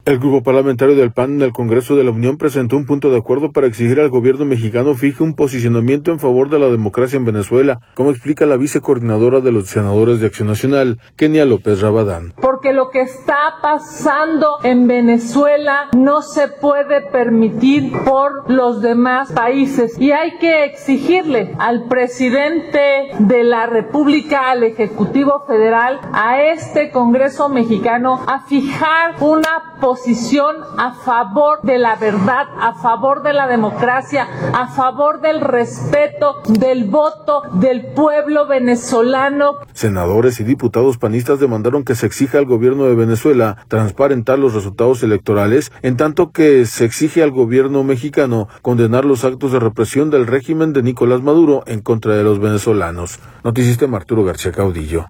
El grupo parlamentario del PAN en el Congreso de la Unión presentó un punto de acuerdo para exigir al gobierno mexicano fije un posicionamiento en favor de la democracia en Venezuela, como explica la vicecoordinadora de los senadores de Acción Nacional, Kenia López Rabadán. Porque lo que está pasando en Venezuela no se puede permitir por los demás países y hay que exigirle al presidente de la República, al Ejecutivo Federal, a este Congreso mexicano, a fijar una posición a favor de la verdad, a favor de la democracia, a favor del respeto del voto del pueblo venezolano. Senadores y diputados panistas demandaron que se exija al gobierno de Venezuela transparentar los resultados electorales, en tanto que se exige al gobierno mexicano condenar los actos de represión del régimen de Nicolás Maduro en contra de los venezolanos. Noticista Arturo García Caudillo.